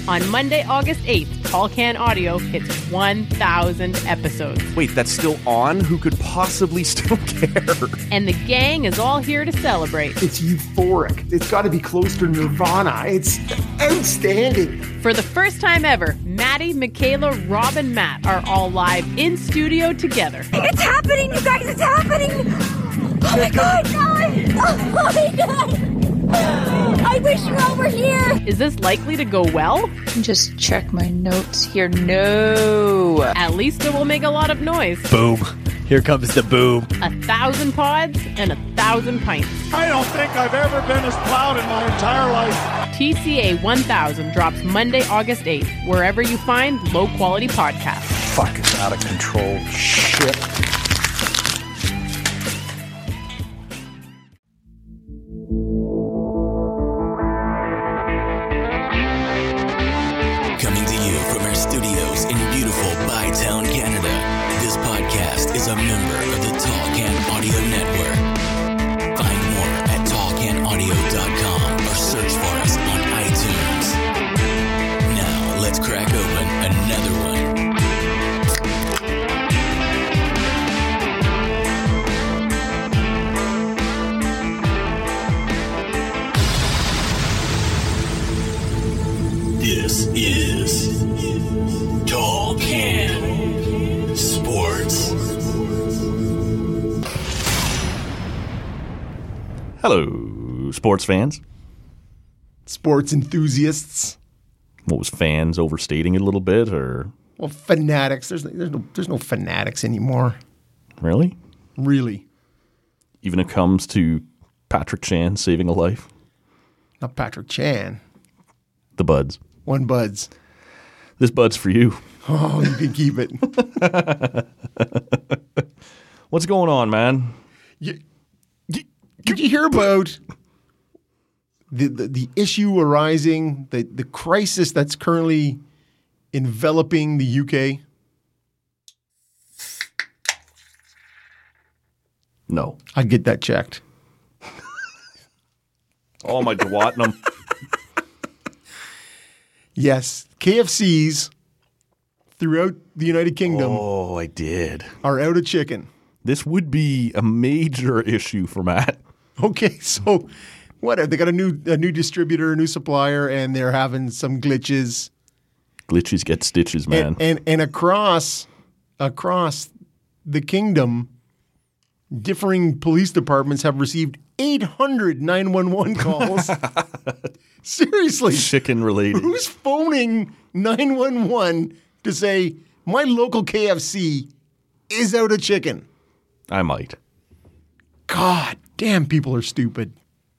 On Monday, August 8th, Tall Can Audio hits 1,000 episodes. Wait, that's still on? Who could possibly still care? And the gang is all here to celebrate. It's euphoric. It's got to be close to Nirvana. It's outstanding. For the first time ever, Maddie, Michaela, Rob, and Matt are all live in studio together. It's happening, you guys! It's happening! Oh my God! Oh my God! I wish you all were here! Is this likely to go well? Just check my notes here. No. At least it will make a lot of noise. Boom. Here comes the boom. 1,000 pods and 1,000 pints. I don't think I've ever been as proud in my entire life. TCA 1000 drops Monday, August 8th, wherever you find low-quality podcasts. Fucking out of control shit. Coming to you from our studios in beautiful Bytown, Canada. This podcast is a member of the Tall Can Audio Network. Find more at tallcanaudio.com or search for us on iTunes. Now, let's crack open another one. This is Tall Can Sports. Hello, sports fans. Sports enthusiasts. What was fans overstating it a little bit, or Well, fanatics. There's no fanatics anymore. really? Really. Even when it comes to Patrick Chan saving a life? Not Patrick Chan. The buds. One Buds. This bud's for you. Oh, you can keep it. What's going on, man? Did you hear about the issue arising, the crisis that's currently enveloping the UK? No. I'd get that checked. Oh, my Dwatnam. Yes, KFCs throughout the United Kingdom Oh, I did. are out of chicken. This would be a major issue for Matt. Okay, so what? They got a new distributor, a new supplier, and they're having some glitches. Glitches get stitches, man. And across the kingdom, differing police departments have received 800 911 calls. Seriously. Chicken related. Who's phoning 911 to say, my local KFC is out of chicken? I might. God damn, people are stupid.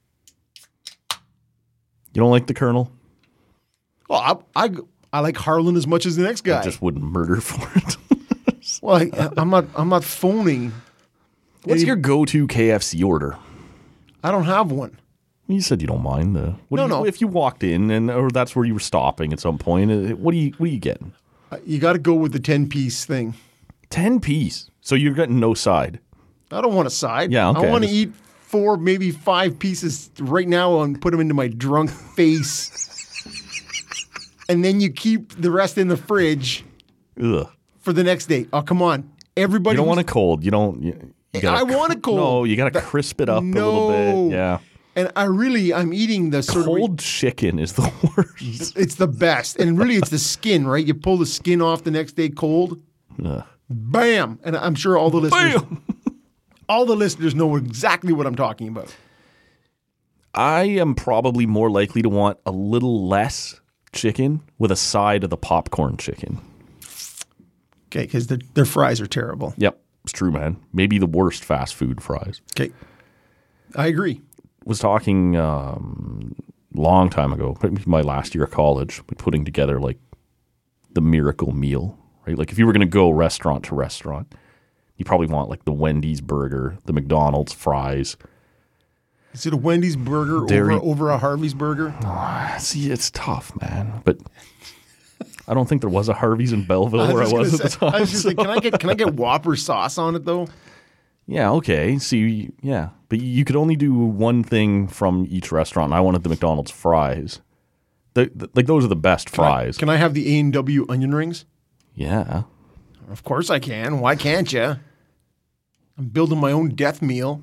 You don't like the Colonel? Well, I like Harlan as much as the next guy. I just wouldn't murder for it. Well, I'm not phoning. What's your go-to KFC order? I don't have one. You said you don't mind the. No. If you walked in or that's where you were stopping at some point, what are you getting? You got to go with the 10-piece thing. 10-piece. So you're getting no side. I don't want a side. Yeah, okay. I want to eat 4, maybe 5 pieces right now and put them into my drunk face. And then you keep the rest in the fridge Ugh. for the next day. Oh, come on. Everybody. You don't want it cold. You don't. You I want it cold. No, you got to crisp it up a little bit. Yeah. And I'm eating the sort Cold chicken is the worst. It's the best. And really, it's the skin, right? You pull the skin off the next day cold. Ugh. Bam. And I'm sure all the listeners know exactly what I'm talking about. I am probably more likely to want a little less chicken with a side of the popcorn chicken. Okay, because their fries are terrible. Yep, it's true, man. Maybe the worst fast food fries. Okay, I agree. Was talking long time ago, my last year of college, putting together like the miracle meal, right? Like if you were going to go restaurant to restaurant, you probably want like the Wendy's burger, the McDonald's fries. Is it a Wendy's burger over a Harvey's burger? See, it's tough, man. But I don't think there was a Harvey's in Belleville where I was at the time. I was just like, can I get Whopper sauce on it though? Yeah, okay. See, yeah. But you could only do one thing from each restaurant. I wanted the McDonald's fries. Like those are the best fries. Can I have the A&W onion rings? Yeah. Of course I can. Why can't you? I'm building my own death meal.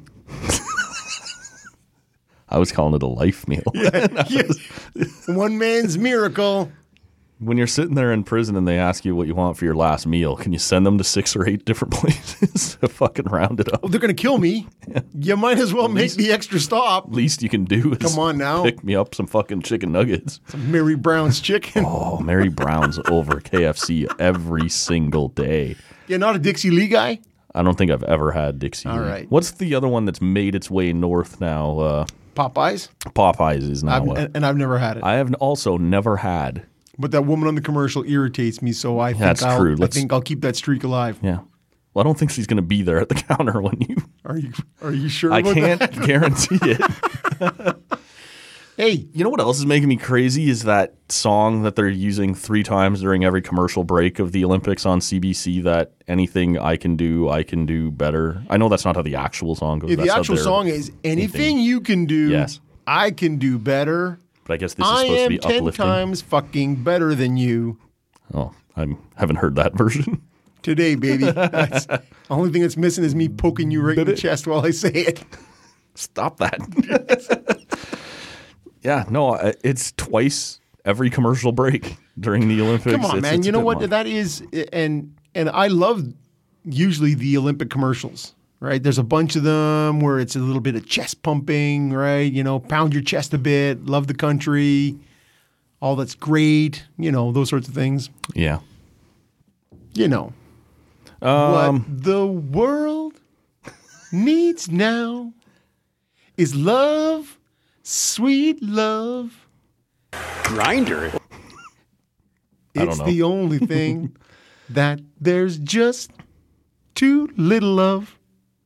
I was calling it a life meal. One man's miracle. When you're sitting there in prison and they ask you what you want for your last meal, can you send them to 6 or 8 different places to fucking round it up? Well, they're going to kill me. You might as well make the extra stop. Least you can do is Come on now. pick me up some fucking chicken nuggets. Some Mary Brown's chicken. Oh, Mary Brown's over KFC every single day. You're not a Dixie Lee guy? I don't think I've ever had Dixie. All Lee. right. What's the other one that's made its way north now? Popeyes? Popeyes is now. And I've never had it. I have also never had. But that woman on the commercial irritates me, so I think true. I think I'll keep that streak alive. Yeah. Well, I don't think she's going to be there at the counter when you. Are you sure? I about can't that? guarantee it. Hey, You know what else is making me crazy is that song that they're using 3 times during every commercial break of the Olympics on CBC, that anything I can do better. I know that's not how the actual song goes. the That's how actual their song is anything you can do, Yes. I can do better. But I guess this is I supposed to am be 10 uplifting. times fucking better than you Oh, I haven't heard that version. today, baby. That's, the only thing that's missing is me poking you right in the chest while I say it. Stop that. Yeah, no, it's twice every commercial break during the Olympics. Come on, man. It's You a know bit what much. that is, and I love usually the Olympic commercials. Right, there's a bunch of them where it's a little bit of chest pumping, right? You know, pound your chest a bit, love the country, all that's great, you know, those sorts of things. Yeah. You know, what the world needs now is love, sweet love. Grinder. don't It's know. the only thing that there's just too little of.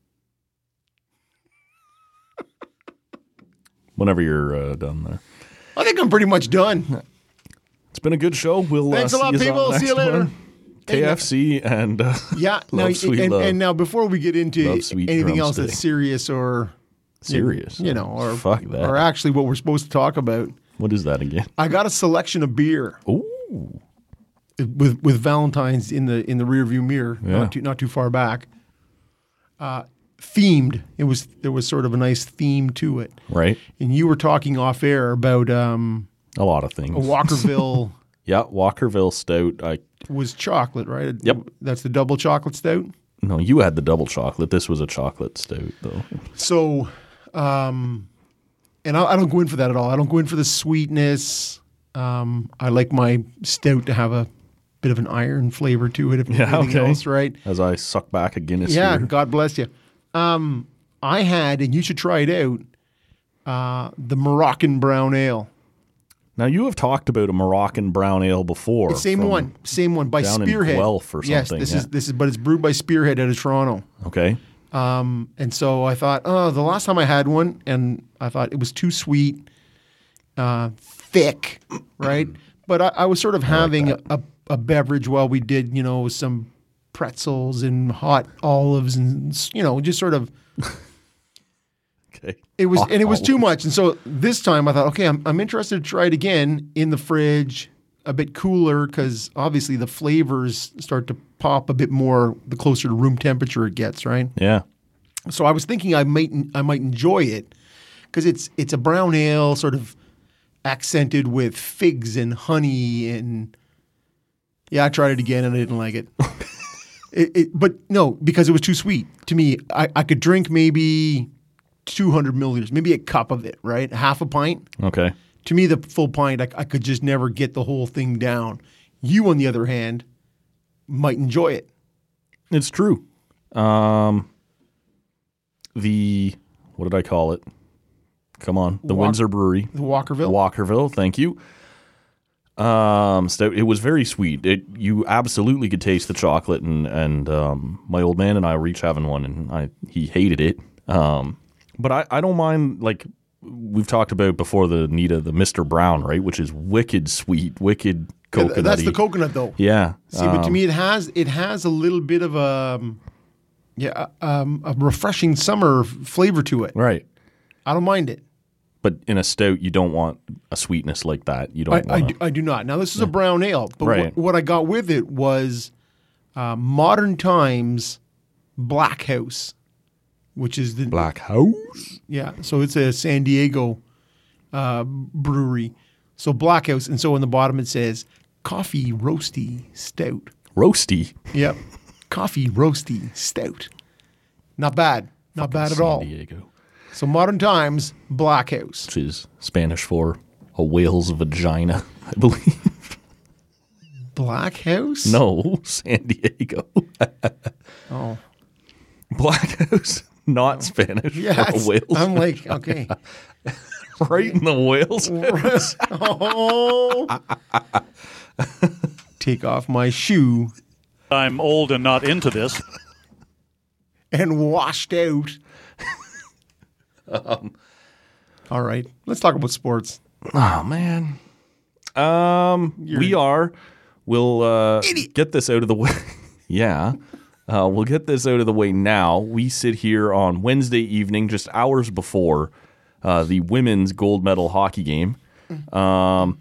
Whenever you're done there. I think I'm pretty much done. It's been a good show. We'll Thanks a see lot, yous on people. the See you next later. one. KFC and Yeah, Love, Sweet Love. and now before we get into Love, Sweet anything else Drumstick. that's serious or Serious. you know, or Fuck that. or actually what we're supposed to talk about, What is that again? I got a selection of beer Ooh. with Valentine's in the rearview mirror, Yeah. not too far back. Themed. There was sort of a nice theme to it. Right. And you were talking off air about A lot of things. a Walkerville Yeah, Walkerville Stout. was chocolate, right? Yep. That's the double chocolate stout. No, you had the double chocolate. This was a chocolate stout, though. So, and I don't go in for that at all. I don't go in for the sweetness. I like my stout to have a bit of an iron flavor to it, if anything else, right? As I suck back a Guinness Yeah, here. God bless you. I had, and you should try it out, the Moroccan Brown Ale. Now, you have talked about a Moroccan brown ale before. Same one by down in Spearhead. Guelph or Yes, something, this is, but it's brewed by Spearhead out of Toronto. Okay. And so I thought, the last time I had one, and I thought it was too sweet, thick, right? But I was sort of having a beverage while we did, you know, some pretzels and hot olives and, you know, just sort of. Okay. It was too much. And so this time I thought, okay, I'm interested to try it again in the fridge, a bit cooler, because obviously the flavors start to pop a bit more the closer to room temperature it gets, right? Yeah. So I was thinking I might enjoy it because it's a brown ale, sort of accented with figs and honey, and yeah, I tried it again and I didn't like it. But no, because it was too sweet to me. I could drink maybe 200 milliliters, maybe a cup of it, right? Half a pint. Okay. To me, the full pint, I could just never get the whole thing down. You, on the other hand, might enjoy it. It's true. What did I call it? Come on. The Windsor Brewery. The Walkerville. Walkerville, thank you. So it was very sweet. You absolutely could taste the chocolate, and my old man and I were each having one, and he hated it. But I don't mind, like we've talked about before, the Mr. Brown, right, which is wicked sweet, wicked coconutty. That's the coconut, though. Yeah. See, but to me, it has a little bit of a refreshing summer flavor to it. Right. I don't mind it. But in a stout, you don't want a sweetness like that. You don't. I do not. Now this is a brown ale, but Right. what I got with it was Modern Times Black House, which is the Black House. Yeah, so it's a San Diego brewery. So Black House, and so on the bottom it says coffee roasty stout. Roasty. Yep, coffee roasty stout. Not bad. Not bad at all. San Diego. So Modern Times Black House. Which is Spanish for a whale's vagina, I believe. Black House? No, San Diego. Oh. Black House, not Spanish Yeah, for a whale's I'm like, okay. right in the whale's. Oh. Take off my shoe I'm old and not into this. and washed out. All right, let's talk about sports. Oh man. We'll get this out of the way. Yeah. We'll get this out of the way now. We sit here on Wednesday evening, just hours before the women's gold medal hockey game. I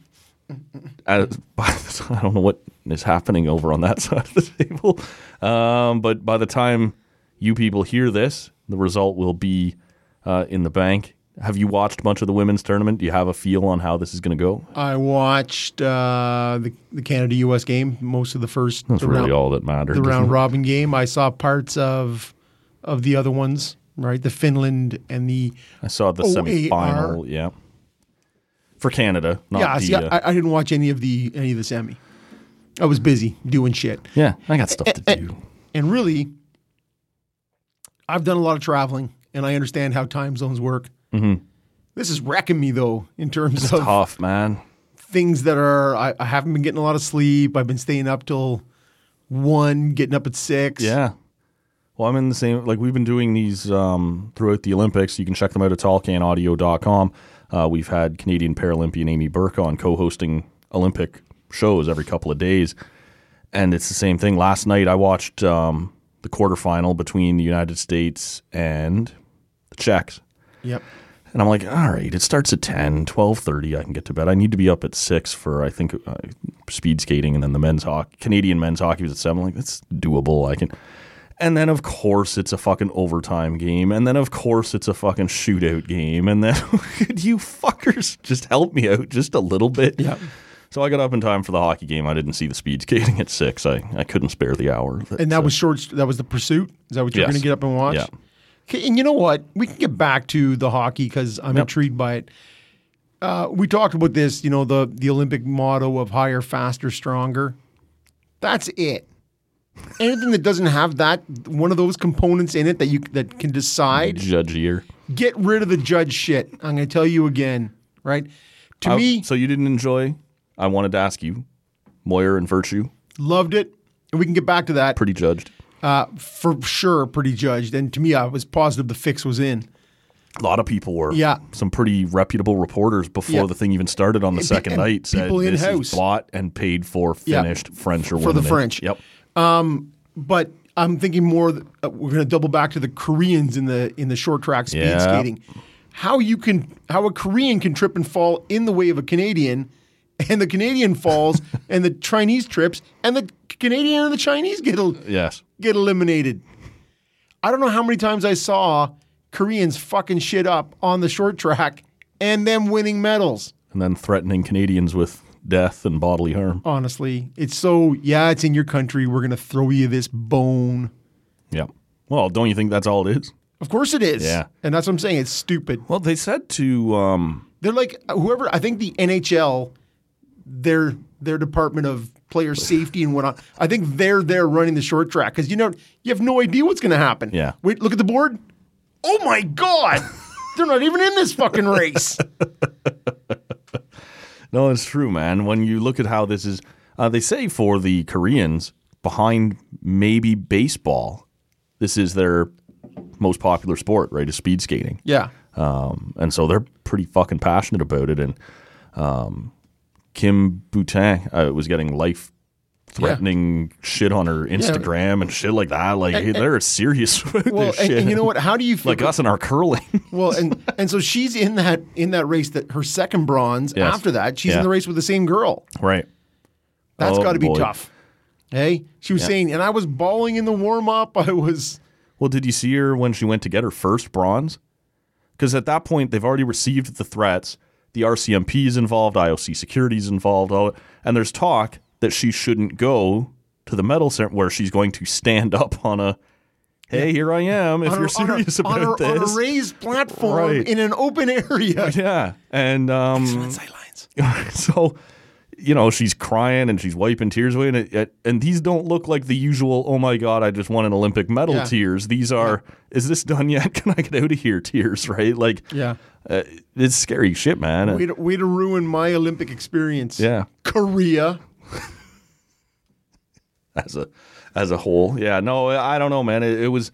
don't know what is happening over on that side of the table. But by the time you people hear this, the result will be in the bank. Have you watched much of the women's tournament? Do you have a feel on how this is going to go? I watched the Canada-U.S. game, most of the first. That's really all that mattered. The round robin game. I saw parts of the other ones, right? The Finland and the I saw the semifinal. Yeah, for Canada. Not yeah. the, See, I didn't watch any of the semi. I was busy doing shit. Yeah, I got stuff to do. And really, I've done a lot of traveling, and I understand how time zones work. Mm-hmm. This is wrecking me, though, in terms It's of tough, man. things that are. I haven't been getting a lot of sleep. I've been staying up till 1, getting up at 6. Yeah. Well, I'm in the same. Like we've been doing these throughout the Olympics. You can check them out at tallcanaudio.com. We've had Canadian Paralympian Amy Burke on co-hosting Olympic shows every couple of days, and it's the same thing. Last night I watched the quarterfinal between the United States and the Czechs. Yep. And I'm like, all right, it starts at 10, 12:30. I can get to bed. I need to be up at 6 for, I think, speed skating, and then the men's hockey. Canadian men's hockey was at 7. I'm like, that's doable. I can. And then, of course, it's a fucking overtime game. And then, of course, it's a fucking shootout game. And then, could you fuckers just help me out just a little bit? Yeah. So I got up in time for the hockey game. I didn't see the speed skating at 6. I couldn't spare the hour. And that was short. That was the pursuit. Is that what you're Yes. going to get up and watch? Yeah. Okay, and you know what? We can get back to the hockey because I'm intrigued by it. We talked about this. You know, the Olympic motto of higher, faster, stronger. That's it. Anything that doesn't have that one of those components in it that can decide, Judgier. get rid of the judge shit. I'm going to tell you again, right? To me, So you didn't enjoy, I wanted to ask you, Moyer and Virtue, loved it, and we can get back to that. pretty judged. For sure, pretty judged. And to me, I was positive the fix was in. A lot of people were. Yeah. Some pretty reputable reporters before Yeah. the thing even started on the second and night said people this in-house. is bought and paid for, Yeah. finished, French or For the women. French. Yep. But I'm thinking more. We're going to double back to the Koreans in the short track speed Yeah. skating. How a Korean can trip and fall in the way of a Canadian, and the Canadian falls, and the Chinese trips, and the Canadian and the Chinese get Yes. eliminated. I don't know how many times I saw Koreans fucking shit up on the short track and them winning medals. And then threatening Canadians with death and bodily harm. Honestly, it's it's in your country. We're going to throw you this bone. Yep. Well, don't you think that's all it is? Of course it is. Yeah. And that's what I'm saying. It's stupid. Well, they said to They're like whoever. I think the NHL, their department of player safety and whatnot. I think they're there running the short track because you have no idea what's going to happen. Yeah. Wait, look at the board. Oh my God, they're not even in this fucking race. No, it's true, man. When you look at how this is, they say for the Koreans, behind maybe baseball, this is their most popular sport, right, is speed skating. Yeah. And so they're pretty fucking passionate about it. And Kim Boutin was getting life-threatening shit on her Instagram and shit like that. Like, they're serious about Well, this shit. and you know what? How do you feel? Like us and our curling. Well, and And so she's in that race, that her second bronze. Yes. After that, she's Yeah. in the race with the same girl. Right. That's Oh, got to be boy. tough. Hey, she was saying, and I was bawling in the warm up. Well, did you see her when she went to get her first bronze? Because at that point, they've already received the threats. The RCMP is involved, IOC security is involved, and there's talk that she shouldn't go to the medal center where she's going to stand up on a, hey, here I am, if you're serious about this. On a raised platform Right. in an open area. Yeah. And Sidelines. so, she's crying and she's wiping tears away. And these don't look like the usual, oh my God, I just won an Olympic medal Yeah. tears. These are, is this done yet? Can I get out of here tears, right? Like, Yeah. It's scary shit, man. Way to ruin my Olympic experience. Yeah. Korea. As a whole. Yeah, no, I don't know, man. It was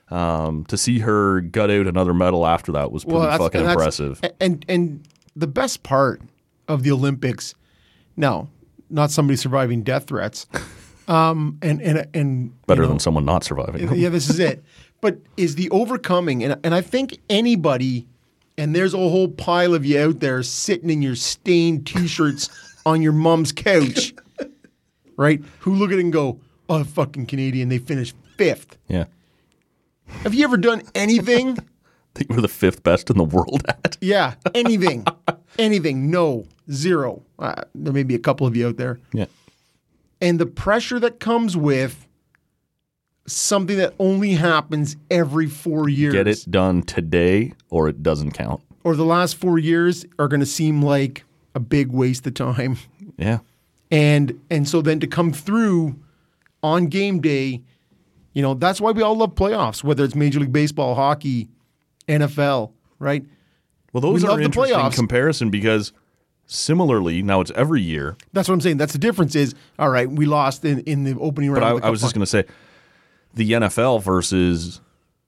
to see her gut out another medal after that was pretty fucking impressive. And the best part of the Olympics, now, not somebody surviving death threats, and Better than someone not surviving. yeah, this is it. But is the overcoming, and I think anybody, and there's a whole pile of you out there sitting in your stained T-shirts on your mom's couch, right? Who look at it and go, "Oh, fucking Canadian, they finished 5th." Yeah. Have you ever done anything? I think we're the 5th best in the world at. Yeah, anything, anything? No, zero. There may be a couple of you out there, Yeah. and the pressure that comes with something that only happens every 4 years. Get it done today or it doesn't count. Or the last 4 years are going to seem like a big waste of time. Yeah. And so then to come through on game day, that's why we all love playoffs, whether it's Major League Baseball, hockey, NFL, right? Well, those We are love the interesting playoffs. comparison because similarly, now it's every year. That's what I'm saying. That's the difference is, all right, we lost in the opening round. But of the I was just going to say the NFL versus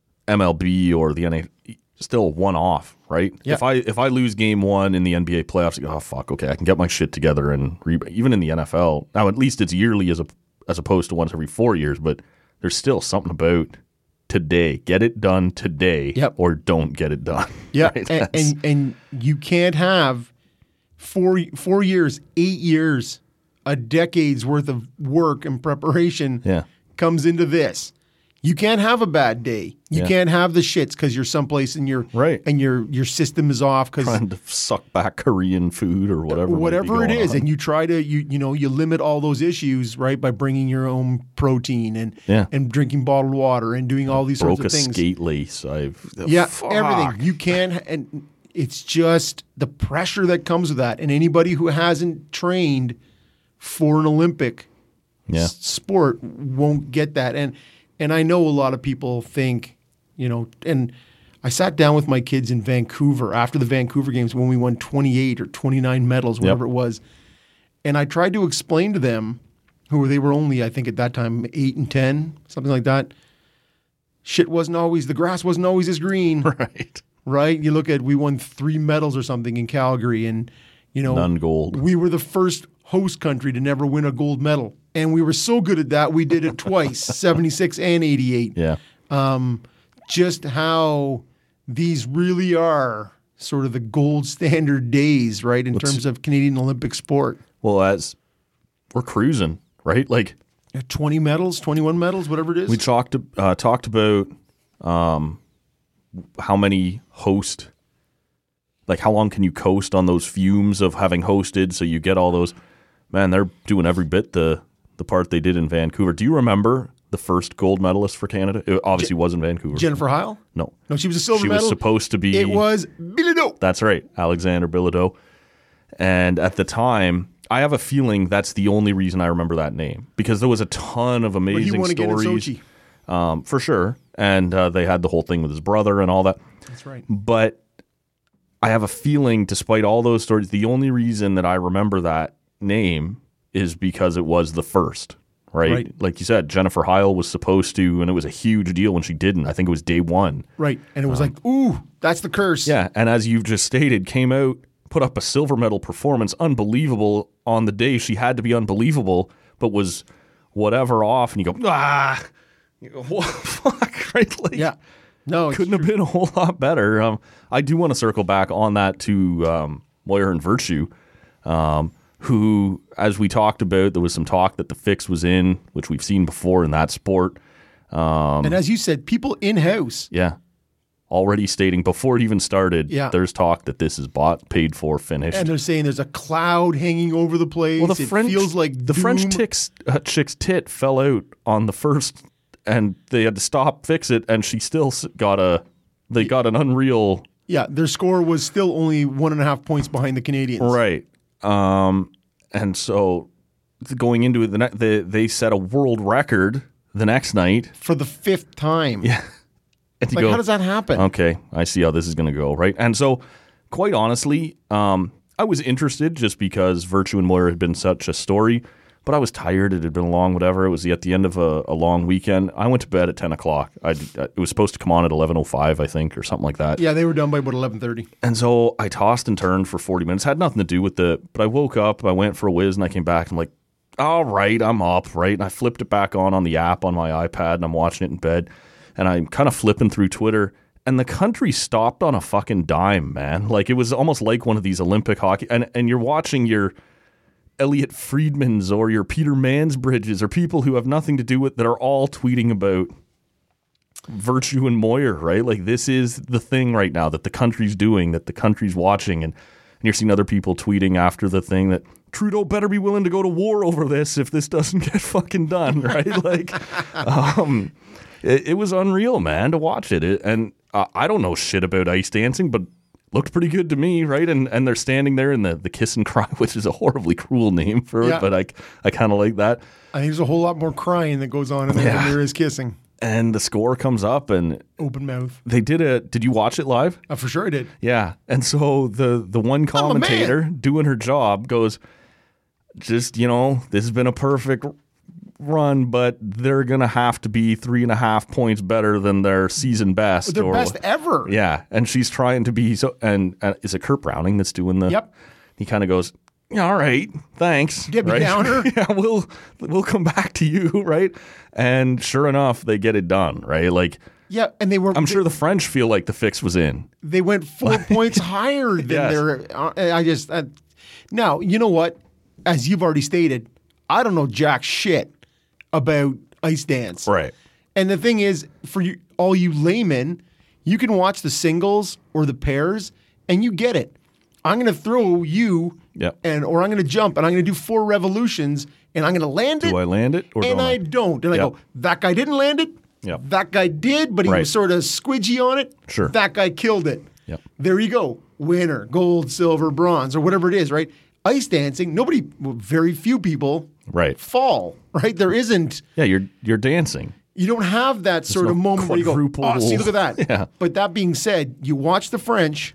MLB or the NHL, still one off, right? Yeah. If I lose game 1 in the NBA playoffs, I go, oh fuck, okay, I can get my shit together and even in the NFL. Now at least it's yearly as opposed to once every 4 years, but there's still something about today. Get it done today, Yep. or don't get it done. Yeah, right? and you can't have 4 years, 8 years, a decade's worth of work and preparation Yeah. comes into this. You can't have a bad day. You Yeah. can't have the shits because you're someplace and Right. your system is off because Trying to suck back Korean food or whatever. might be whatever it going is, on. and you try to you limit all those issues, right, by bringing your own protein and drinking bottled water and doing all these broke sorts a of things. skate lace. Yeah, Fuck. everything. You can, and it's just the pressure that comes with that. And anybody who hasn't trained for an Olympic Yeah. sport won't get that. And I know a lot of people think, and I sat down with my kids in Vancouver after the Vancouver games when we won 28 or 29 medals, whatever it was. And I tried to explain to them, they were only, I think at that time, 8 and 10, something like that. The grass wasn't always as green. Right. Right? You look at, we won 3 medals or something in Calgary, and None gold. We were the first host country to never win a gold medal, and we were so good at that we did it twice, 76 and 88. Yeah. Just how these really are sort of the gold standard days, right? In terms of Canadian Olympic sport. Well, as we're cruising, right? Like 20 medals, 21 medals, whatever it is. we talked about how many host, like how long can you coast on those fumes of having hosted? So you get all those, man, they're doing every bit the part they did in Vancouver. Do you remember the first gold medalist for Canada? It obviously was in Vancouver. Jennifer Heil? No. No, she was a silver She medal. was supposed to be. It was Bilodeau. That's right, Alexander Bilodeau. And at the time, I have a feeling that's the only reason I remember that name, because there was a ton of But he amazing won again in stories. Sochi. For sure. And they had the whole thing with his brother and all that. That's right. But I have a feeling, despite all those stories, the only reason that I remember that name is because it was the first, right? Like you said, Jennifer Heil was supposed to, and it was a huge deal when she didn't. I think it was day 1. Right. And it was like, ooh, that's the curse. Yeah, and as you've just stated, came out, put up a silver medal performance, unbelievable on the day. She had to be unbelievable, but was whatever off, and you go, you go, what, fuck, right? Like, Yeah. No, it's couldn't have been a whole lot better. I do want to circle back on that to Moyer and Virtue, who, as we talked about, there was some talk that the fix was in, which we've seen before in that sport. And as you said, people in-house. Yeah. Already stating before it even started, there's talk that this is bought, paid for, finished. And they're saying there's a cloud hanging over the place. Well, it feels like the doom. French chick's tit fell out on the first, and they had to stop, fix it, and she still got an unreal. Yeah, their score was still only 1.5 points behind the Canadians. Right. And so going into it, they set a world record the next night. For the 5th time. Yeah. And Like, how does that happen? Okay, I see how this is going to go, right? And so, quite honestly, I was interested just because Virtue and Moyer had been such a story, but I was tired. It had been long, whatever. It was at the end of a long weekend. I went to bed at 10 o'clock. It was supposed to come on at 11:05, I think, or something like that. Yeah, they were done by about 11:30. And so I tossed and turned for 40 minutes. Had nothing to do with it, but I woke up, I went for a whiz, and I came back, and I'm like, all right, I'm up, right? And I flipped it back on the app on my iPad, and I'm watching it in bed. And I'm kind of flipping through Twitter, and the country stopped on a fucking dime, man. Like, it was almost like one of these Olympic hockey. And you're watching your Elliot Friedmans or your Peter Mansbridges or people who have nothing to do with that are all tweeting about Virtue and Moyer, right? Like, this is the thing right now that the country's doing, that the country's watching. And you're seeing other people tweeting after the thing that Trudeau better be willing to go to war over this if this doesn't get fucking done, right? Like, It was unreal, man, to watch it. And I don't know shit about ice dancing, but looked pretty good to me, right? And they're standing there in the kiss and cry, which is a horribly cruel name for it, but I kind of like that. I think there's a whole lot more crying that goes on in there than there is kissing. And the score comes up, and open mouth. They did you watch it live? For sure I did. Yeah. And so the one commentator doing her job goes, just, this has been a perfect run, but they're going to have to be 3.5 points better than their season best. Their best ever. Yeah. And she's trying to be so, and is it Kurt Browning that's doing the, Yep. He kind of goes, all right, thanks. Debbie Downer. Yeah, we'll come back to you, right? And sure enough, they get it done, right? Like, yeah, and I'm sure the French feel like the fix was in. They went 4 points higher than their. Now, you know what? As you've already stated, I don't know jack shit about ice dance. Right. And the thing is, for all you laymen, you can watch the singles or the pairs, and you get it. I'm going to throw you, or I'm going to jump, and I'm going to do 4 revolutions, and I'm going to land it. Do I land it, or and I don't? And I go, that guy didn't land it. Yep. That guy did, but he was sort of squidgy on it. Sure. That guy killed it. Yep. There you go. Winner, gold, silver, bronze, or whatever it is, right? Ice dancing, very few people fall, right? There isn't. Yeah, you're dancing. You don't have that sort of moment where you go, oh, see, look at that. Yeah. But that being said, you watch the French,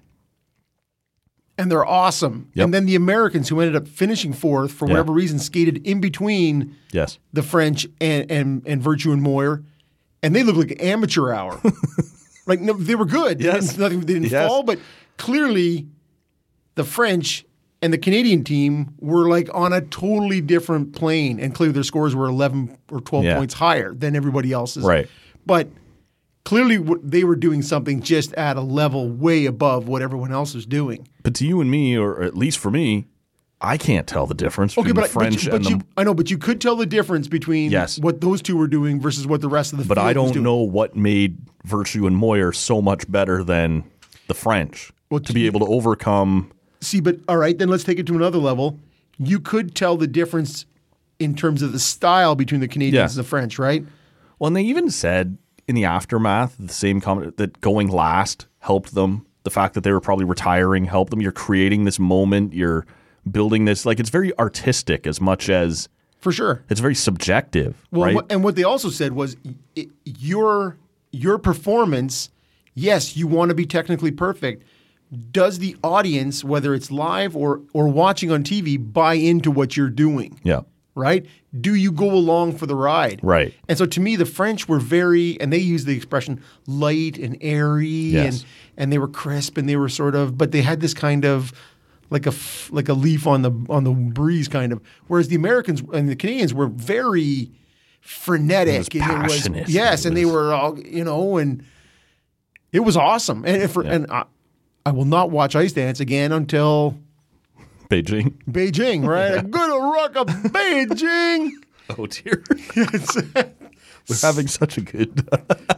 and they're awesome. Yep. And then the Americans, who ended up finishing 4th, for whatever reason, skated in between the French and Virtue and Moyer, and they look like amateur hour. Like, no, they were good. Yes. They didn't fall, but clearly the French and the Canadian team were like on a totally different plane, and clearly their scores were 11 or 12 points higher than everybody else's. Right. But clearly they were doing something just at a level way above what everyone else is doing. But to you and me, or at least for me, I can't tell the difference between the French and the... I know, but you could tell the difference between what those two were doing versus what the rest of the field was doing. But I don't know what made Virtue and Moyer so much better than the French to be able to overcome... See, but all right, then let's take it to another level. You could tell the difference in terms of the style between the Canadians and the French, right? Well, and they even said in the aftermath, the same comment, that going last helped them. The fact that they were probably retiring helped them. You're creating this moment. You're building this. Like, it's very artistic as much as... For sure. It's very subjective, well, right? And what they also said was your performance, yes, you want to be technically perfect. Does the audience, whether it's live or watching on TV, buy into what you're doing? Yeah. Right? Do you go along for the ride? Right. And so to me, the French were very, and they used the expression light and airy, and they were crisp, and they were sort of, but they had this kind of like a leaf on the breeze kind of. Whereas the Americans and the Canadians were very frenetic. It was passionate. And they were all, and It was awesome. And I will not watch Ice Dance again until Beijing, right? I'm going to rock a Beijing. Oh, dear. We're having such a good...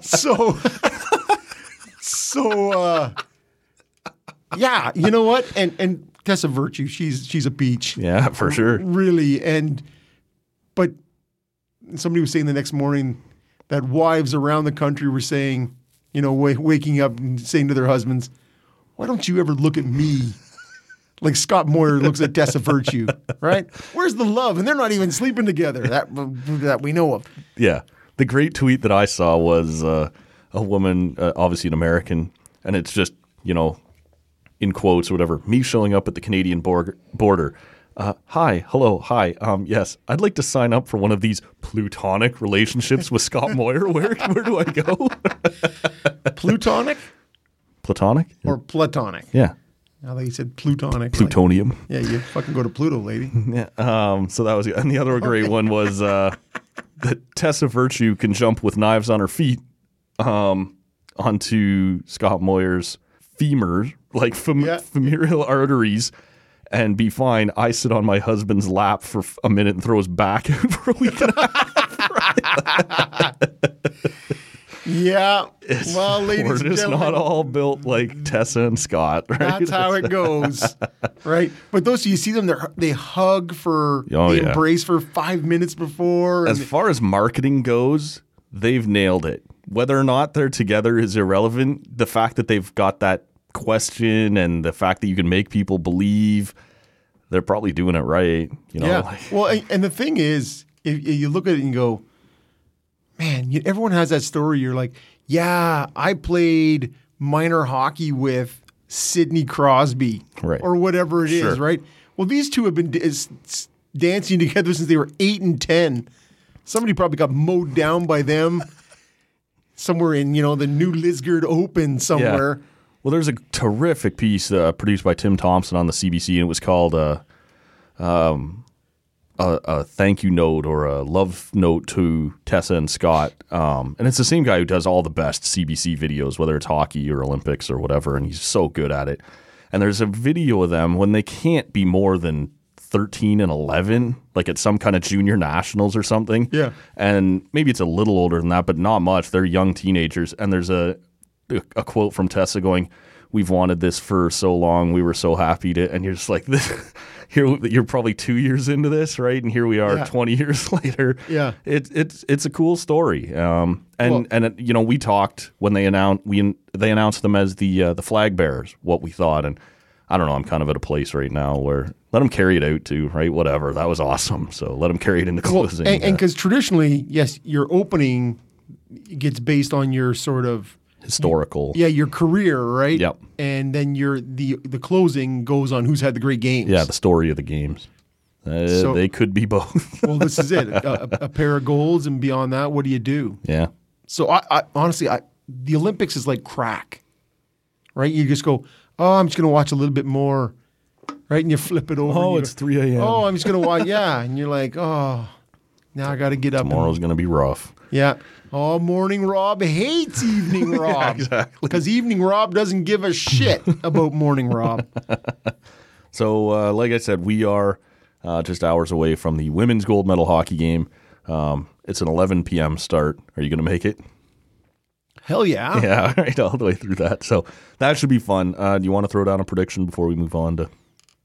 Yeah, you know what? And Tessa Virtue, she's a peach. Yeah, for sure. Really. But somebody was saying the next morning that wives around the country were saying, you know, waking up and saying to their husbands, why don't you ever look at me like Scott Moyer looks at Tessa Virtue, right? Where's the love? And they're not even sleeping together that we know of. Yeah. The great tweet that I saw was a woman, obviously an American, and it's just, you know, in quotes or whatever, me showing up at the Canadian border. Hi, hello, hi. Yes, I'd like to sign up for one of these plutonic relationships with Scott Moyer. Where do I go? Plutonic? Platonic? Or platonic? Yeah. I thought you said plutonic. Plutonium. Yeah, you fucking go to Pluto, lady. Yeah. So that was, and the other great one was that Tessa Virtue can jump with knives on her feet onto Scott Moyer's femur, like femoral arteries, and be fine. I sit on my husband's lap for a minute and throw his back out for a week and a half. Yeah. Well, ladies and It's gentlemen, not all built like Tessa and Scott, right? That's how it goes, right? But those, you see them, they hug embrace for 5 minutes before. As far as marketing goes, they've nailed it. Whether or not they're together is irrelevant. The fact that they've got that question and the fact that you can make people believe, they're probably doing it right. You know? Yeah. Well, and the thing is, if you look at it and go, man, everyone has that story. You're like, yeah, I played minor hockey with Sidney Crosby, right, or whatever it is, right? Well, these two have been dancing together since they were 8 and 10. Somebody probably got mowed down by them somewhere in, the New Lisgard Open somewhere. Yeah. Well, there's a terrific piece produced by Tim Thompson on the CBC, and it was called a thank you note or a love note to Tessa and Scott. And it's the same guy who does all the best CBC videos, whether it's hockey or Olympics or whatever, and he's so good at it. And there's a video of them when they can't be more than 13 and 11, like at some kind of junior nationals or something. Yeah. And maybe it's a little older than that, but not much. They're young teenagers. And there's a quote from Tessa going, "We've wanted this for so long. We were so happy to," and you're just like, this, here, you're probably 2 years into this, right? And here we are 20 years later. Yeah. It's a cool story. We talked when they announced them as the flag bearers, what we thought. And I don't know, I'm kind of at a place right now where let them carry it out too, right? Whatever. That was awesome. So let them carry it into closing. And because traditionally, yes, your opening gets based on your sort of historical. Yeah, your career, right? Yep. And then the closing goes on who's had the great games. Yeah, the story of the games. They could be both. Well, this is it. A pair of goals, and beyond that, what do you do? Yeah. So I honestly, the Olympics is like crack, right? You just go, oh, I'm just going to watch a little bit more, right? And you flip it over. Oh, it's 3 a.m. Oh, I'm just going to watch, yeah. And you're like, oh, now I got to get up. Tomorrow's going to be rough. Yeah. Oh, Morning Rob hates Evening Rob. Yeah, exactly. Because Evening Rob doesn't give a shit about Morning Rob. So, like I said, we are just hours away from the women's gold medal hockey game. It's an 11 p.m. start. Are you going to make it? Hell yeah. Yeah, right, all the way through that. So that should be fun. Do you want to throw down a prediction before we move on to...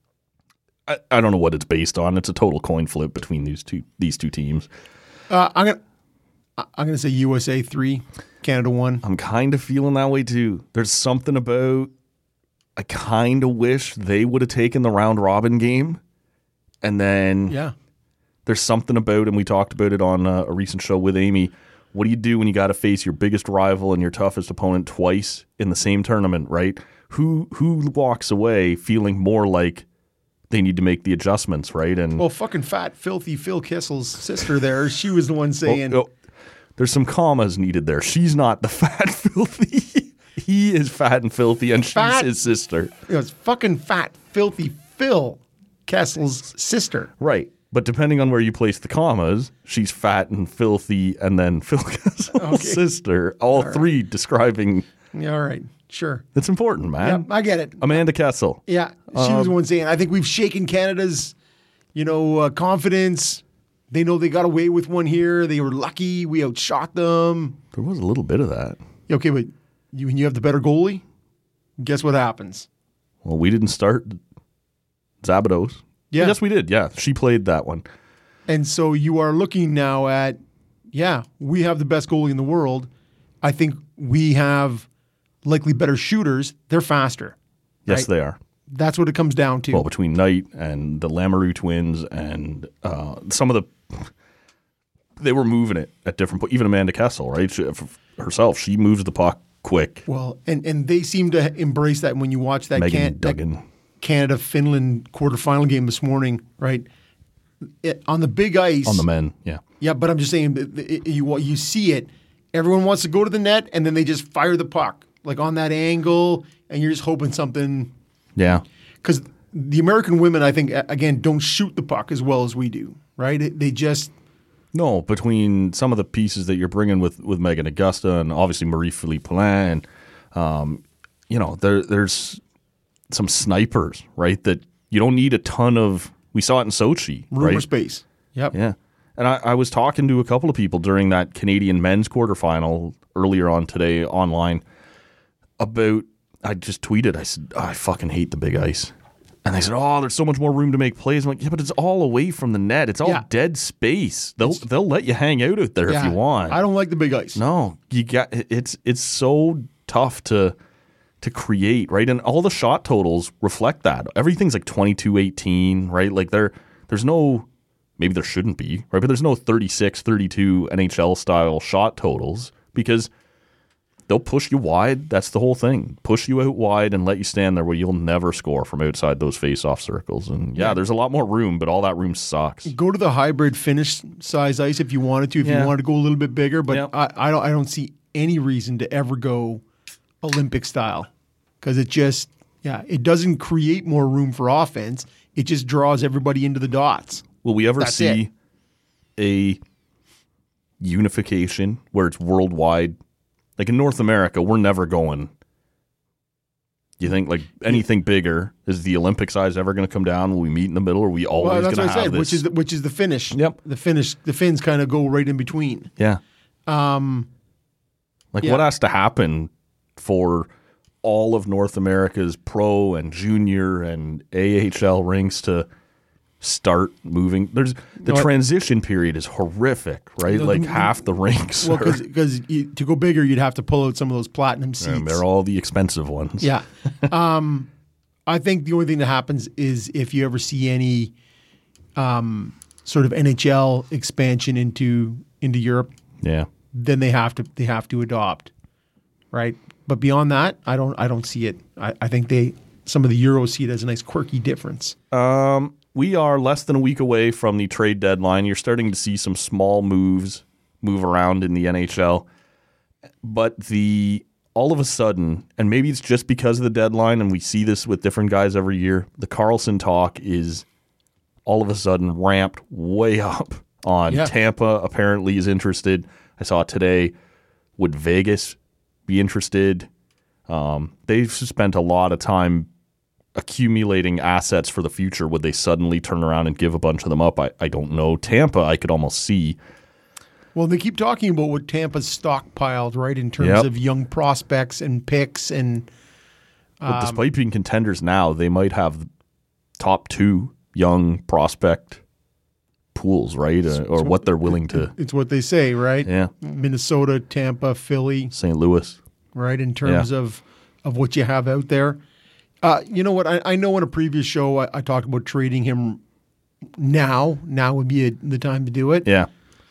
I don't know what it's based on. It's a total coin flip between these two teams. I'm gonna say USA 3, Canada 1. I'm kind of feeling that way too. There's something about I kind of wish they would have taken the round robin game, and then there's something about, and we talked about it on a recent show with Amy. What do you do when you got to face your biggest rival and your toughest opponent twice in the same tournament? Right? Who walks away feeling more like they need to make the adjustments, right? And well, fucking fat, filthy Phil Kessel's sister there, she was the one saying... there's some commas needed there. She's not the fat, filthy. He is fat and filthy, and she's his sister. It's fucking fat, filthy Phil Kessel's sister. Right. But depending on where you place the commas, she's fat and filthy, and then Phil Kessel's sister. All three describing Yeah, all right. Sure. It's important, Yeah, man. I get it. Amanda Kessel. Yeah, she was the one saying, I think we've shaken Canada's, confidence. They know they got away with one here. They were lucky. We outshot them. There was a little bit of that. Okay, but when you have the better goalie, guess what happens? Well, we didn't start Zabados. Yeah. Yes, we did. Yeah, she played that one. And so you are looking now at, we have the best goalie in the world. I think we have likely better shooters. They're faster. Yes, right? they are. That's what it comes down to. Well, between Knight and the Lamoureux twins and some of the... They were moving it at different points. Even Amanda Kessel, right? She moves the puck quick. Well, and they seem to embrace that when you watch that Megan Duggan. Canada-Finland quarterfinal game this morning, right? On the big ice. On the men, yeah. Yeah, but I'm just saying, you see it. Everyone wants to go to the net, and then they just fire the puck, like on that angle, and you're just hoping something. Yeah. Because the American women, I think, again, don't shoot the puck as well as we do, right? They just... No, between some of the pieces that you're bringing with Megan Augusta and obviously Marie-Philippe Poulin, and, there's some snipers, right, that you don't need a ton of... We saw it in Sochi, Rumor right? space. Yep. Yeah. And I was talking to a couple of people during that Canadian men's quarterfinal earlier on today online about... I just tweeted, I said, I fucking hate the big ice. And they said, there's so much more room to make plays. I'm like, yeah, but it's all away from the net. It's all dead space. They'll let you hang out there if you want. I don't like the big ice. No, it's so tough to create, right? And all the shot totals reflect that. Everything's like 22-18, right? Like there's no, maybe there shouldn't be, right? But there's no 36-32 NHL style shot totals because they'll push you wide. That's the whole thing. Push you out wide and let you stand there where you'll never score from outside those face-off circles. And there's a lot more room, but all that room sucks. Go to the hybrid finish size ice if you wanted to, if you wanted to go a little bit bigger. But I don't see any reason to ever go Olympic style because it just it doesn't create more room for offense. It just draws everybody into the dots. Will we ever see a unification where it's worldwide? Like in North America, we're never going. You think like anything bigger, is the Olympic size ever going to come down? Will we meet in the middle? Or are we always going to have this? Which is the finish. Yep. The Finns kind of go right in between. Yeah. What has to happen for all of North America's pro and junior and AHL rinks to start moving? There's the transition period is horrific, right? Half the rinks. Well, because to go bigger, you'd have to pull out some of those platinum seats. And they're all the expensive ones. Yeah. I think the only thing that happens is if you ever see any sort of NHL expansion into Europe, then they have to adopt, right? But beyond that, I don't see it. I think some of the Euros see it as a nice quirky difference. We are less than a week away from the trade deadline. You're starting to see some small moves move around in the NHL. But all of a sudden, and maybe it's just because of the deadline, and we see this with different guys every year, the Karlsson talk is all of a sudden ramped way up on Tampa apparently is interested. I saw it today. Would Vegas be interested? They've spent a lot of time accumulating assets for the future. Would they suddenly turn around and give a bunch of them up? I don't know. Tampa, I could almost see. Well, they keep talking about what Tampa's stockpiled, right, in terms of young prospects and picks. And but despite being contenders now, they might have top 2 young prospect pools, right? Or what they're willing to. It's what they say, right? Yeah. Minnesota, Tampa, Philly. St. Louis. Right, in terms of what you have out there. You know what? I know in a previous show I talked about trading him now. Now would be the time to do it. Yeah.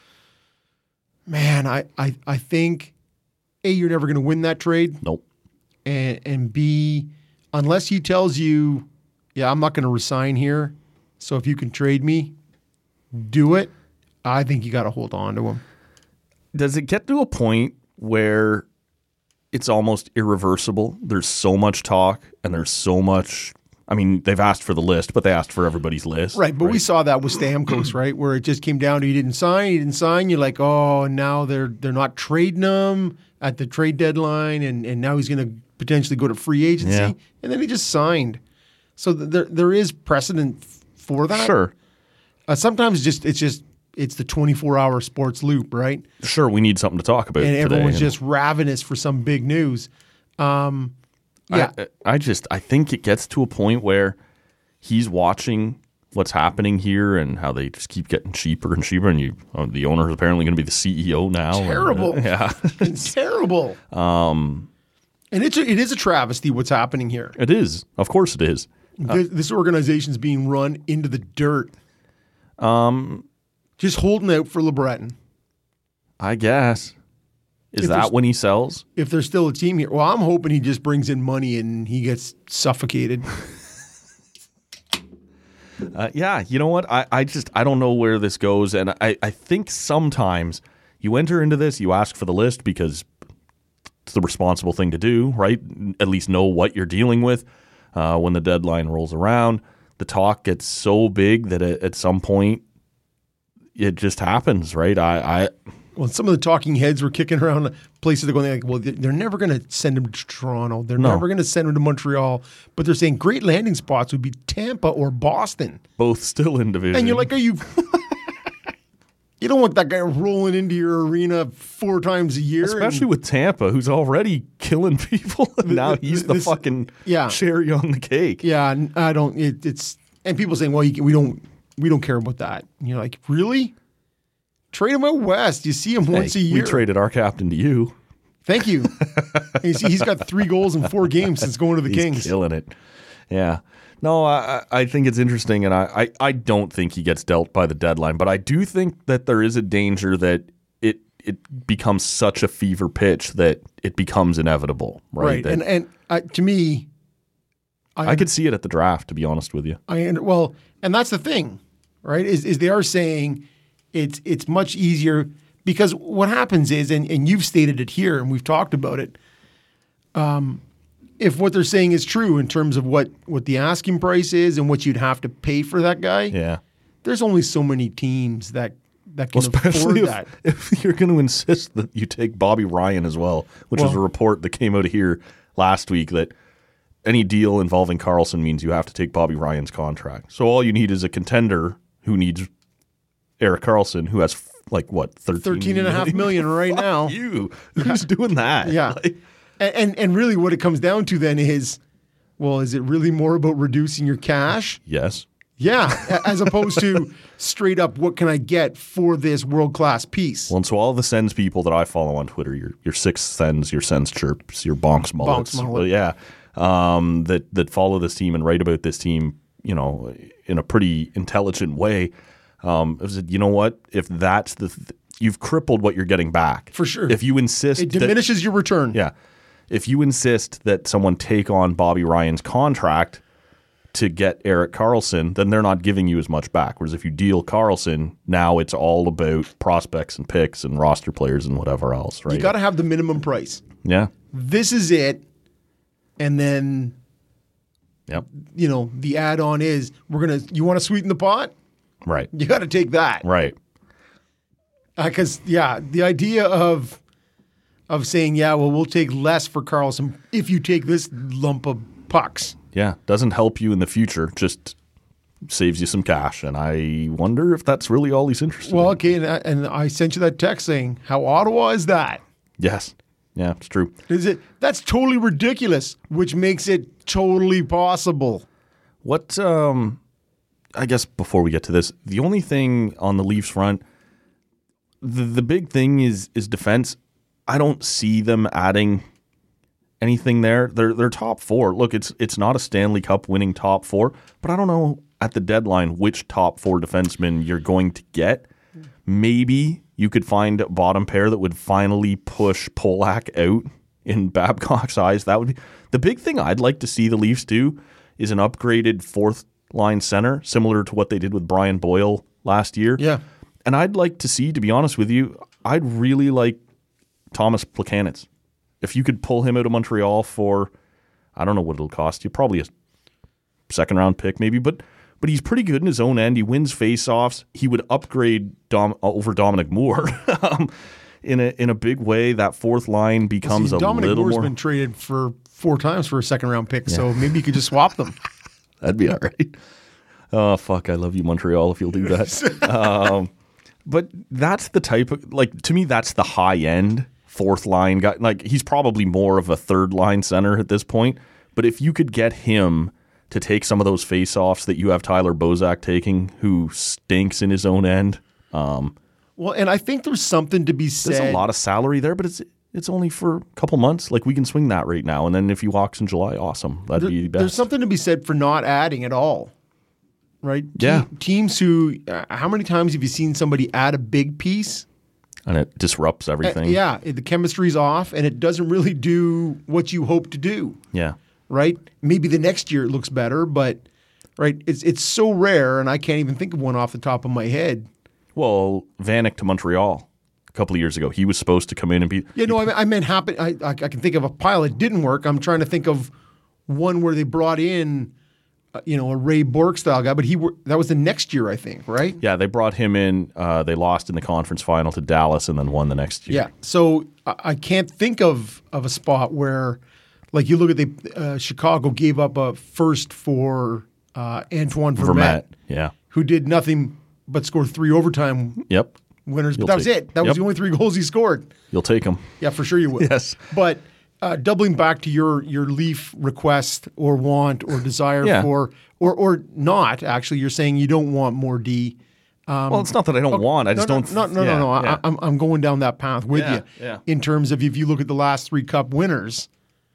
Man, I think, A, you're never going to win that trade. Nope. And B, unless he tells you, I'm not going to resign here, so if you can trade me, do it, I think you got to hold on to him. Does it get to a point where it's almost irreversible? There's so much talk and there's so much I mean, they've asked for the list, but they asked for everybody's list. Right, but we saw that with Stamkos, right, where it just came down to he didn't sign. You're like, oh, now they're not trading him at the trade deadline, and now he's going to potentially go to free agency, and then he just signed. So there is precedent for that. Sure. Sometimes it's the 24-hour sports loop, right? Sure, we need something to talk about And today, everyone's just ravenous for some big news. I think it gets to a point where he's watching what's happening here and how they just keep getting cheaper and cheaper. And the owner is apparently going to be the CEO now. Terrible. Yeah. It's terrible. And it is a travesty what's happening here. It is. Of course it is. This organization's being run into the dirt. Just holding out for LeBreton. I guess. Is that when he sells? If there's still a team here. Well, I'm hoping he just brings in money and he gets suffocated. Yeah, you know what? I don't know where this goes. And I think sometimes you enter into this, you ask for the list because it's the responsible thing to do, right? At least know what you're dealing with when the deadline rolls around. The talk gets so big that at some point it just happens, right? Well, some of the talking heads were kicking around places. They're going like, well, they're never going to send him to Toronto. They're never going to send him to Montreal. But they're saying great landing spots would be Tampa or Boston. Both still in division. And you're like, are you... You don't want that guy rolling into your arena 4 times a year. Especially with Tampa, who's already killing people. Now he's the fucking cherry on the cake. Yeah, I don't... It's... And people saying, well, we don't care about that. And you're like, really? Trade him out west. You see him once a year. We traded our captain to you. Thank you. He's got 3 goals in 4 games since going to the Kings. He's killing it. Yeah. No, I think it's interesting, and I don't think he gets dealt by the deadline, but I do think that there is a danger that it becomes such a fever pitch that it becomes inevitable. Right. And to me... I could see it at the draft, to be honest with you. And that's the thing, right, is they are saying... It's much easier because what happens is, and you've stated it here and we've talked about it, if what they're saying is true in terms of what the asking price is and what you'd have to pay for that guy, there's only so many teams that can afford that. If you're going to insist that you take Bobby Ryan as well, which is a report that came out of here last week that any deal involving Karlsson means you have to take Bobby Ryan's contract. So all you need is a contender who needs Erik Karlsson, who has $13.5 million right now. Who's doing that? Yeah. And really what it comes down to then is, well, is it really more about reducing your cash? Yes. Yeah, as opposed to straight up, what can I get for this world-class piece? Well, and so all the Sens people that I follow on Twitter, your Sixth Sens, your Sens Chirps, your Bonks Mullets, that follow this team and write about this team, in a pretty intelligent way, you know what? If that's you've crippled what you're getting back. For sure. If you insist it diminishes your return. Yeah. If you insist that someone take on Bobby Ryan's contract to get Erik Karlsson, then they're not giving you as much back. Whereas if you deal Karlsson, now it's all about prospects and picks and roster players and whatever else, right? You got to have the minimum price. Yeah. This is it. And then, the add-on is you want to sweeten the pot? Right. You got to take that. Right. Because, the idea of saying, we'll take less for Karlsson if you take this lump of pucks. Yeah. Doesn't help you in the future. Just saves you some cash. And I wonder if that's really all he's interested in. Well, okay. And I sent you that text saying, how Ottawa is that? Yes. Yeah, it's true. That's totally ridiculous, which makes it totally possible. What, I guess before we get to this, the only thing on the Leafs front, the big thing is defense. I don't see them adding anything there. They're top 4. Look, it's not a Stanley Cup winning top 4, but I don't know at the deadline which top 4 defensemen you're going to get. Maybe you could find a bottom pair that would finally push Polak out in Babcock's eyes. That would be the big thing I'd like to see the Leafs do is an upgraded 4th line center, similar to what they did with Brian Boyle last year. Yeah. And I'd like to see, to be honest with you, I'd really like Thomas Plekanec. If you could pull him out of Montreal for, I don't know what it'll cost you, probably second round pick maybe, but he's pretty good in his own end. He wins faceoffs. He would upgrade over Dominic Moore in a big way. That fourth line becomes Dominic little Moore's more. been traded for 4 times for a second round pick, so maybe you could just swap them. That'd be all right. Oh, fuck. I love you, Montreal, if you'll do that. But that's the type of, like, to me, that's the high end fourth line guy. Like, he's probably more of a third line center at this point. But if you could get him to take some of those face-offs that you have Tyler Bozak taking, who stinks in his own end. Well, and I think there's something to be said. There's a lot of salary there, but it's only for a couple months. Like, we can swing that right now. And then if he walks in July, awesome. That'd be best. There's something to be said for not adding at all, right? Yeah. Teams who, how many times have you seen somebody add a big piece? And it disrupts everything. Yeah, the chemistry's off, and it doesn't really do what you hope to do. Yeah. Right? Maybe the next year it looks better, but right, it's so rare, and I can't even think of one off the top of my head. Well, Vanek to Montreal a couple of years ago. He was supposed to come in and be. Yeah, no, I meant happen. I can think of a pile that didn't work. I'm trying to think of one where they brought in, a Ray Bork style guy, but that was the next year, I think, right? Yeah, they brought him in. They lost in the conference final to Dallas and then won the next year. Yeah, so I can't think of a spot where, like, you look at Chicago gave up a first for Antoine Vermette, yeah, who did nothing but score 3 overtime Yep. winners. You'll But that was take- it. That was Yep. the only 3 goals he scored. You'll take him. Yeah, for sure you will. Yes. But doubling back to your Leaf request or want or desire Yeah. for, or not, actually, you're saying you don't want more D. Well, it's not that I don't want. I just don't. No. Yeah. I'm going down that path with Yeah, you. yeah. In terms of if you look at the last 3 Cup winners,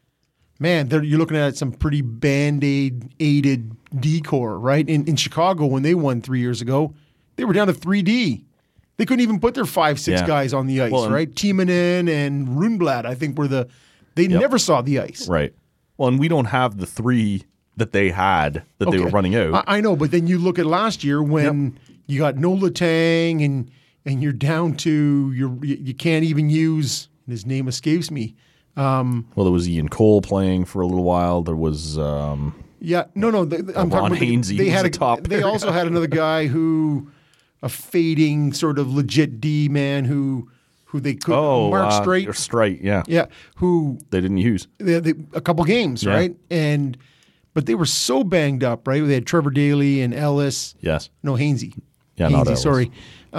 man, you're looking at some pretty Band-Aid aided D-core, right? In Chicago, when they won 3 years ago, they were down to 3D. They couldn't even put their 5-6 Yeah. guys on the ice, Well, right? Timonen and Rundblad, I think, they never saw the ice. Right. Well, and we don't have the 3 that they had that they were running out. I know, but then you look at last year when you got no Letang and you're down to you can't even use, his name escapes me. Well, there was Ian Cole playing for a little while. There was I'm talking Ron about Hainsey they was had a top They also had another guy a fading sort of legit D man who they could Mark Straight. Straight, yeah. Yeah, who They didn't use. they a couple games, Yeah. right? But they were so banged up, right? They had Trevor Daley and Ellis. Yes. No, Hainsey. Yeah, not Hainsey, Ellis. sorry.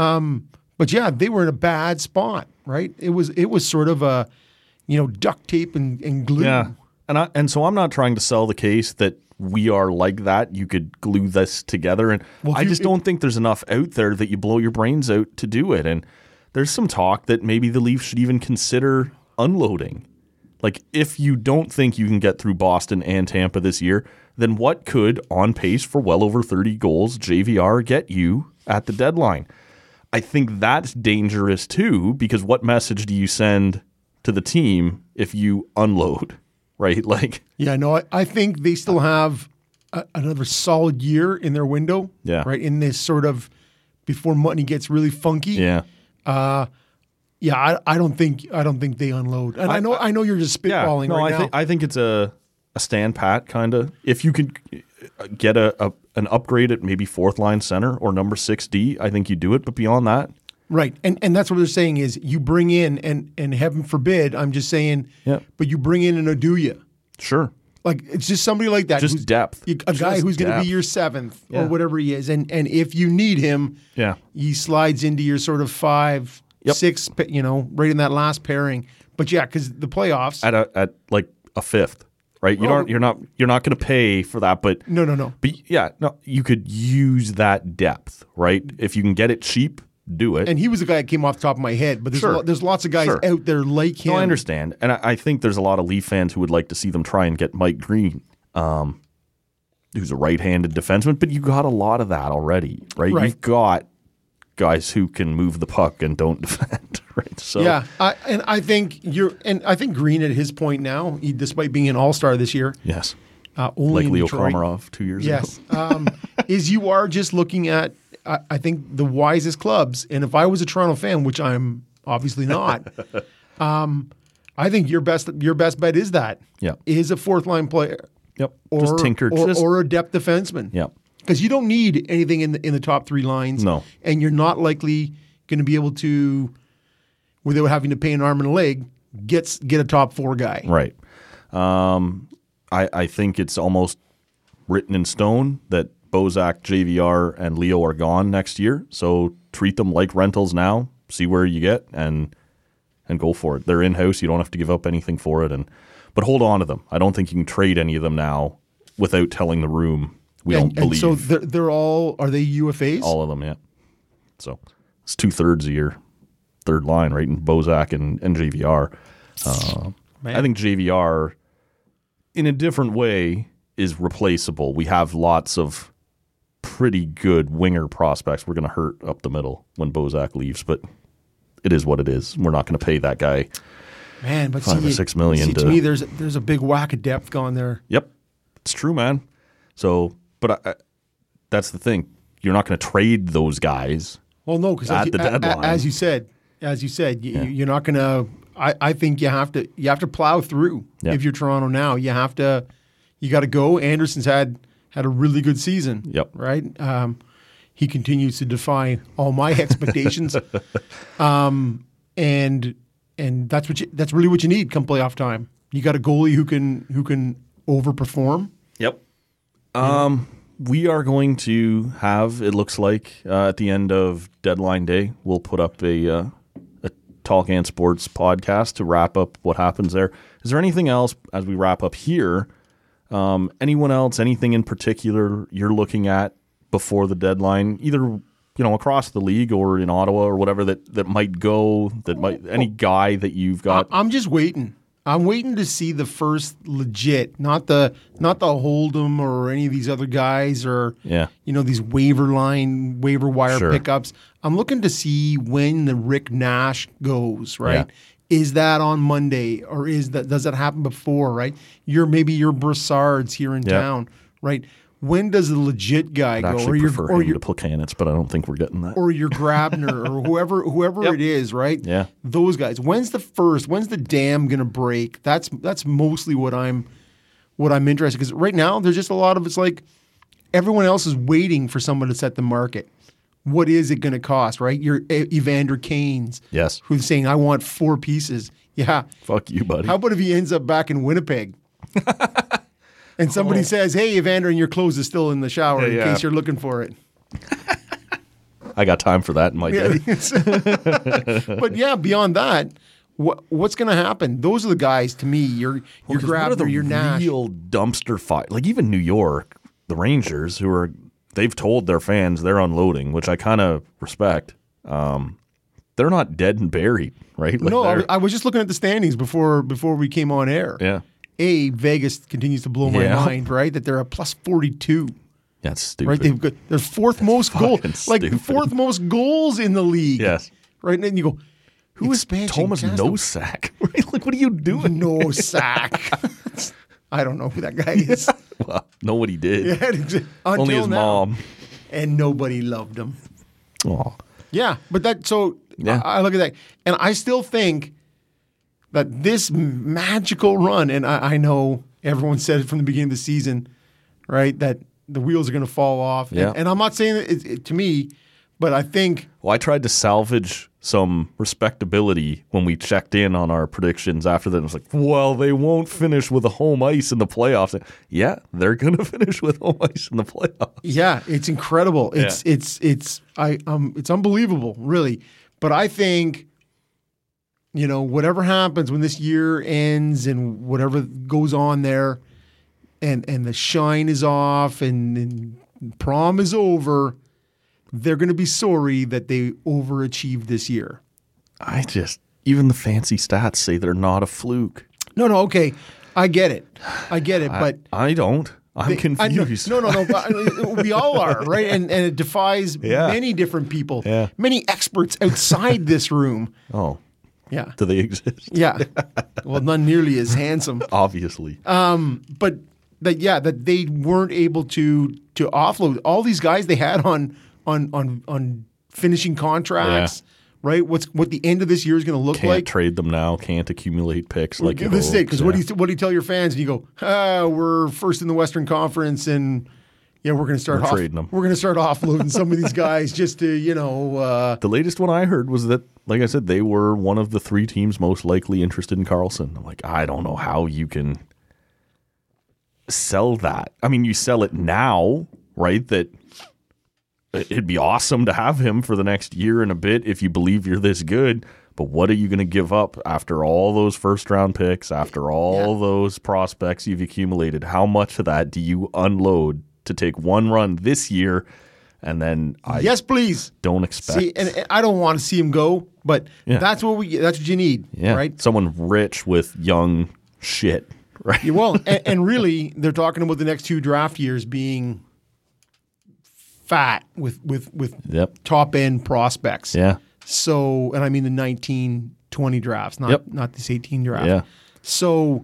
But yeah, they were in a bad spot, right? It was sort of a, duct tape and glue. Yeah. And so I'm not trying to sell the case that we are like that. You could glue this together. And I just don't think there's enough out there that you blow your brains out to do it. And there's some talk that maybe the Leafs should even consider unloading. Like, if you don't think you can get through Boston and Tampa this year, then what could, on pace for well over 30 goals, JVR get you at the deadline? I think that's dangerous too, because what message do you send to the team if you unload, right? Like, Yeah, no, I think they still have another solid year in their window. Yeah. Right, in this sort of before money gets really funky. yeah. I don't think they unload. And I know you're just spitballing right now. I think it's a stand pat kind of. If you could get an upgrade at maybe 4th line center or number 6D, I think you do it. But beyond that, Right. And that's what they're saying is you bring in, and heaven forbid, I'm just saying, but you bring in an Oduya. sure. Like, it's just somebody like that. Just who's- depth. A guy Just who's going to depth. be your 7th Yeah. or whatever he is. And if you need him, Yeah. he slides into your sort of 5, Yep. 6, right in that last pairing. But yeah, because the playoffs. At like a 5th, right? You're not going to pay for that, but No. But yeah, no, you could use that depth, right? If you can get it cheap, do it. And he was the guy that came off the top of my head. But there's, Sure. there's lots of guys Sure. out there like him. No, I understand, and I think there's a lot of Leaf fans who would like to see them try and get Mike Green, who's a right-handed defenseman. But you got a lot of that already, right? Right. You've got guys who can move the puck and don't defend, right? So Yeah, I think Green at his point now, despite being an all-star this year, yes, only like in Leo Detroit, Komarov 2 years yes, ago. is you are just looking at I think the wisest clubs. And if I was a Toronto fan, which I'm obviously not, I think your best bet is Yeah. is a 4th line player. Yep. Just tinkered. Or a depth defenseman. Yep. Because you don't need anything in the top three lines. No. And you're not likely going to be able to, without having to pay an arm and a leg, get a top four guy. Right. I think it's almost written in stone that Bozak, JVR, and Leo are gone next year. So treat them like rentals now, see where you get, and go for it. They're in-house. You don't have to give up anything for it. But hold on to them. I don't think you can trade any of them now without telling the room we don't believe. And so they're all, are they UFAs? All of them, yeah. So it's 2/3 of your third line, right? And Bozak and JVR. I think JVR, in a different way, is replaceable. We have lots of pretty good winger prospects. We're going to hurt up the middle when Bozak leaves, but it is what it is. We're not going to pay that guy $5 or $6 million. To me, there's a big whack of depth gone there. Yep, it's true, man. So, but that's the thing. You're not going to trade those guys. Well, no, because at the deadline, as you said, you're not going to. I think you have to plow through. Yeah. If you're Toronto now, you got to go. Anderson's had a really good season. Yep. Right. He continues to defy all my expectations. And that's really what you need come playoff time. You got a goalie who can overperform. Yep. We are going to have, it looks like, at the end of deadline day, we'll put up a Talk and Sports podcast to wrap up what happens there. Is there anything else as we wrap up here? Anyone else, anything in particular you're looking at before the deadline, either across the league or in Ottawa or whatever that might go, any guy that you've got? I'm just waiting. I'm waiting to see the first legit, not the Hold'em or any of these other guys or these waiver wire pickups. I'm looking to see when the Rick Nash goes, right? Yeah. Is that on Monday or does that happen before, right? Maybe your Brassards here in town, right? When does the legit guy go? Or your to Placanets, but I don't think we're getting that. Or your Grabner or whoever it is, right? Yeah. Those guys. When's the dam gonna break? That's mostly what I'm interested, because right now there's just a lot of, it's like everyone else is waiting for someone to set the market. What is it going to cost, right? Your Evander Kane's. Yes. Who's saying, I want 4 pieces. Yeah. Fuck you, buddy. How about if he ends up back in Winnipeg? And somebody says, hey, Evander, and your clothes is still in the shower in case you're looking for it. I got time for that in my day. But yeah, beyond that, what's going to happen? Those are the guys, to me, your Grabner, your Nash. Real dumpster fire. Like even New York, the Rangers, they've told their fans they're unloading, which I kind of respect. They're not dead and buried, right? Like no, I was just looking at the standings before we came on air. Yeah. Vegas continues to blow my mind, right? That they're a plus 42. That's stupid. Right? They're fourth most goals. Like fourth most goals in the league. Yes. Right? And then you go, who is Thomas Nosak? Right? Like, what are you doing? Nosak. I don't know who that guy is. Well, know what he did. Yeah, only his mom. And nobody loved him. Oh. Yeah, but I look at that, and I still think that this magical run, and I know everyone said it from the beginning of the season, right, that the wheels are going to fall off. Yeah. And I'm not saying it to me, but I think... Well, I tried to salvage some respectability when we checked in on our predictions after that. It was like, well, they won't finish with a home ice in the playoffs. Yeah, they're going to finish with home ice in the playoffs. Yeah, it's incredible. It's unbelievable, really. But I think, whatever happens when this year ends and whatever goes on there, and the shine is off and prom is over, they're going to be sorry that they overachieved this year. Even the fancy stats say they're not a fluke. No, okay. I get it, but... I don't. I'm confused. No. We all are, right? And it defies many different people, many experts outside this room. Oh. Yeah. Do they exist? Yeah. Well, not nearly as handsome. Obviously. But that they weren't able to offload all these guys they had on finishing contracts right? What the end of this year is going to look Can't like. trade them now. Can't accumulate picks like you This is it. hoped. Because what do you tell your fans? And you go, we're first in the Western Conference, and we're going to start trading them. We're going to start offloading some of these guys just to The latest one I heard was that, like I said, they were one of the 3 teams most likely interested in Karlsson. I'm like, I don't know how you can sell that. I mean, you sell it now, right? That it'd be awesome to have him for the next year and a bit if you believe you're this good. But what are you going to give up after all those first-round picks, after all those prospects you've accumulated? How much of that do you unload to take one run this year? And then yes, please. Don't expect. See, and I don't want to see him go, but that's what you need, right? Someone rich with young shit, right? Yeah, well, and really, they're talking about the next 2 draft years being fat with top end prospects. Yeah. So, and I mean the 19, 20 drafts, not this 18 draft. Yeah. So,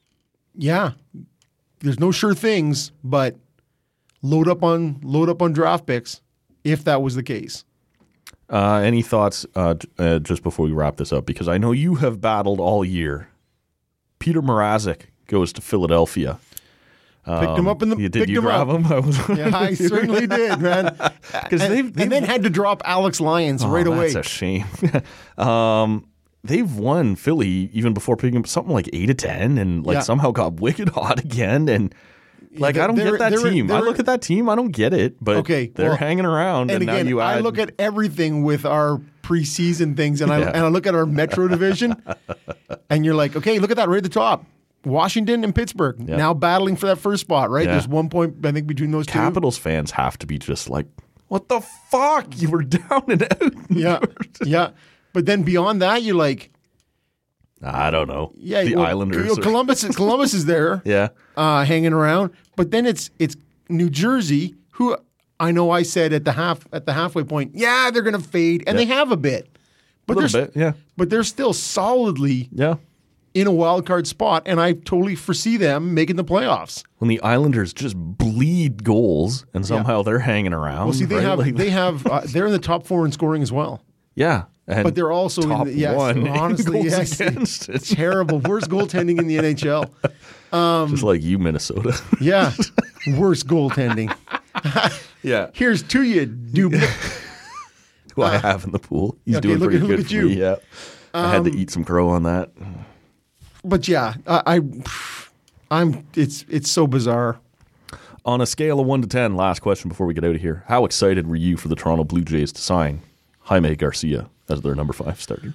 there's no sure things, but load up on draft picks if that was the case. Any thoughts just before we wrap this up? Because I know you have battled all year. Peter Mrazek goes to Philadelphia. Picked him up in the. Did you grab him? I certainly did, man. And then had to drop Alex Lyons right away. That's a shame. They've won Philly even before picking up something like 8 of 10, and somehow got wicked hot again. And I don't get that team. I look at that team, I don't get it. But they're hanging around, and again, now you add. I look at everything with our preseason things, and I look at our Metro division, and you're like, okay, look at that right at the top. Washington and Pittsburgh now battling for that first spot, right? There's 1 point, I think, between those two. Capitals fans have to be just like, what the fuck? You were down and out. Yeah. But then beyond that, you're like, I don't know. Yeah, the Islanders. Columbus is there. Hanging around. But then it's New Jersey, who I know I said at the halfway point, they're going to fade, and they have a bit. But But they're still solidly in a wild card spot, and I totally foresee them making the playoffs. When the Islanders just bleed goals, and somehow they're hanging around. Well, see, they're in the top 4 in scoring as well. Yeah. But they're also top in the, one. Honestly, yes, it's terrible. Worst goaltending in the NHL. Just like you, Minnesota. Worst goaltending. Here's to you, dude. Who I have in the pool. He's doing pretty good for me. Yeah, I had to eat some crow on that. But it's so bizarre. On a scale of 1 to 10, last question before we get out of here. How excited were you for the Toronto Blue Jays to sign Jaime Garcia as their number 5 starter?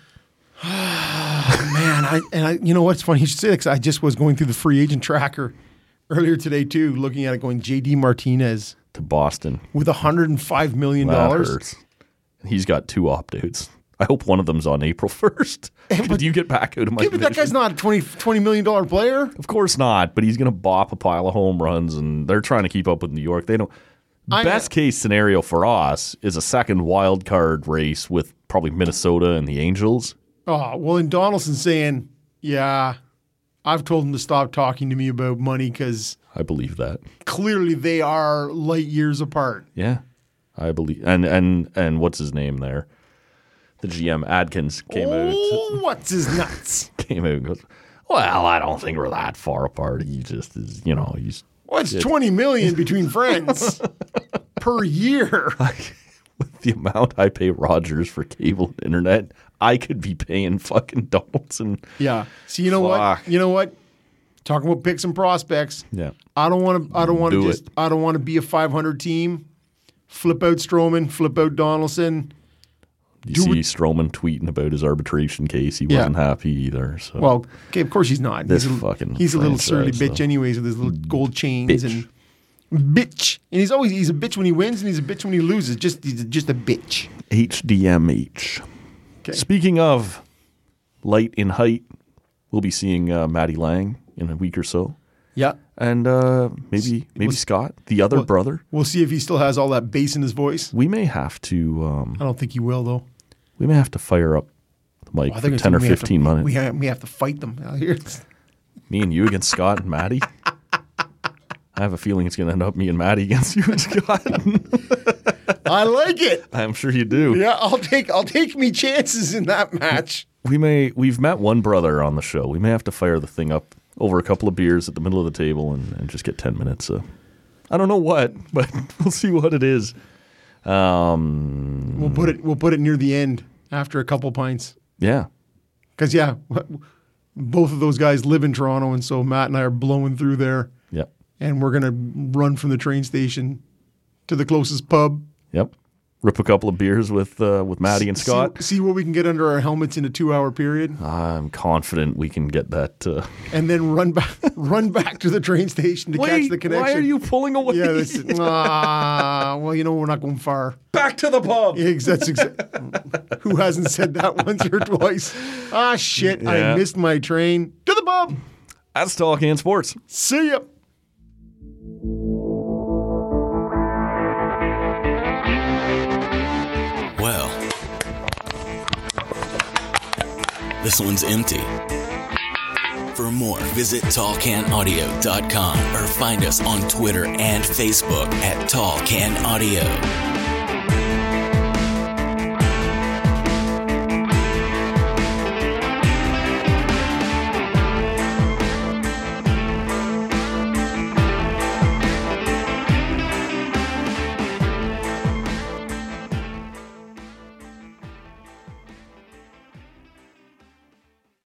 Man, you know what's funny? You should say that, 'cause I just was going through the free agent tracker earlier today too, looking at it, going JD Martinez to Boston with $105 million. That hurts. He's got 2 opt-outs. I hope one of them's on April 1st. Do you get back out of my division? But that guy's not a $20 million player. Of course not, but he's going to bop a pile of home runs, and they're trying to keep up with New York. They don't. Best case scenario for us is a second wild card race with probably Minnesota and the Angels. Oh, well, and Donaldson's saying, I've told him to stop talking to me about money because I believe that. Clearly they are light years apart. Yeah, I believe. And what's his name there? The GM, Adkins, came out. What's his nuts? Came out and goes, well, I don't think we're that far apart. He just is, he's... What's $20 million between friends per year? With the amount I pay Rogers for cable and internet, I could be paying fucking Donaldson. Yeah. So you know what? You know what? Talking about picks and prospects. Yeah. I don't want to be a 500 team. Flip out Stroman, flip out Donaldson. You see Stroman tweeting about his arbitration case. He wasn't happy either. So. Well, okay, of course he's not. He's a little surly bitch anyways with his little gold chains and bitch. And he's a bitch when he wins and he's a bitch when he loses. He's just a bitch. HDMH. Okay. Speaking of light in height, we'll be seeing Maddie Lang in a week or so. Yeah. And maybe Scott, the other brother. We'll see if he still has all that bass in his voice. We may have to... I don't think he will, though. We may have to fire up the mic for 10 or 15 minutes. We have to fight them out here. Me and you against Scott and Maddie? have a feeling it's going to end up me and Maddie against you and Scott. I like it. I'm sure you do. Yeah, I'll take me chances in that match. We've met one brother on the show. We may have to fire the thing up over a couple of beers at the middle of the table and just get 10 minutes. I don't know what, but we'll see what it is. We'll put it near the end after a couple pints. Yeah. Because both of those guys live in Toronto, and so Matt and I are blowing through there. Yep. And we're gonna run from the train station to the closest pub. Yep. Rip a couple of beers with Maddie and Scott. See what we can get under our helmets in a 2-hour period. I'm confident we can get that. And then run back to the train station to catch the connection. Why are you pulling away? Yeah, well, we're not going far. Back to the pub. Who hasn't said that once or twice? Ah, shit, Yeah. I missed my train. To the pub. That's Talking Sports. See ya. Well, this one's empty. For more, visit tallcanaudio.com or find us on Twitter and Facebook at Tall Can Audio.